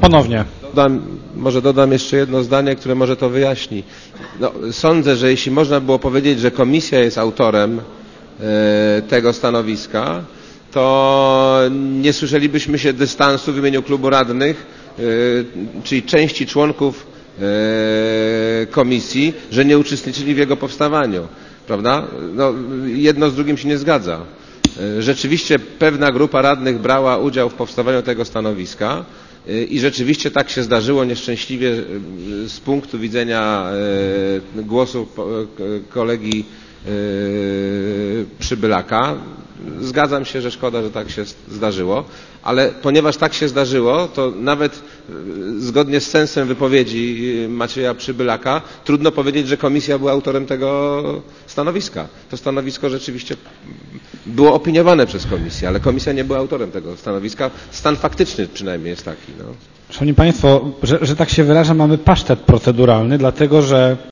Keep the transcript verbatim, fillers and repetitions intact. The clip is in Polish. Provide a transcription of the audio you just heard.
Ponownie. Dodam, może dodam jeszcze jedno zdanie, które może to wyjaśni. No, sądzę, że jeśli można było powiedzieć, że komisja jest autorem e, tego stanowiska, to nie słyszelibyśmy się dystansu w imieniu klubu radnych, e, czyli części członków e, komisji, że nie uczestniczyli w jego powstawaniu. Prawda? No, jedno z drugim się nie zgadza. E, rzeczywiście pewna grupa radnych brała udział w powstawaniu tego stanowiska. I rzeczywiście tak się zdarzyło nieszczęśliwie z punktu widzenia głosu kolegi Przybylaka. Zgadzam się, że szkoda, że tak się zdarzyło, ale ponieważ tak się zdarzyło, to nawet zgodnie z sensem wypowiedzi Macieja Przybylaka trudno powiedzieć, że komisja była autorem tego stanowiska. To stanowisko rzeczywiście było opiniowane przez komisję, ale komisja nie była autorem tego stanowiska. Stan faktyczny przynajmniej jest taki. No. Szanowni Państwo, że, że tak się wyrażę, mamy pasztet proceduralny, dlatego że